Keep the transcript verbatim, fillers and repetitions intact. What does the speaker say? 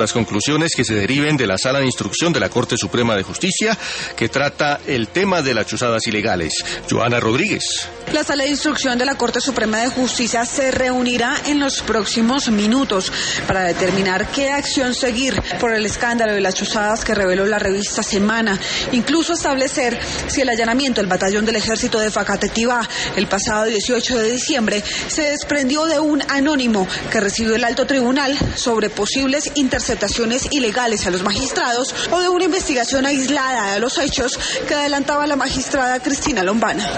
Las conclusiones que se deriven de la Sala de Instrucción de la Corte Suprema de Justicia, que trata el tema de las chuzadas ilegales. Joana Rodríguez. La Sala de Instrucción de la Corte Suprema de Justicia se reunirá en los próximos minutos para determinar qué acción seguir por el escándalo de las chuzadas que reveló la revista Semana. Incluso establecer si el allanamiento del batallón del ejército de Facatativá el pasado dieciocho de diciembre se desprendió de un anónimo que recibió el alto tribunal sobre posibles interceptaciones interceptaciones ilegales a los magistrados o de una investigación aislada de los hechos que adelantaba la magistrada Cristina Lombana.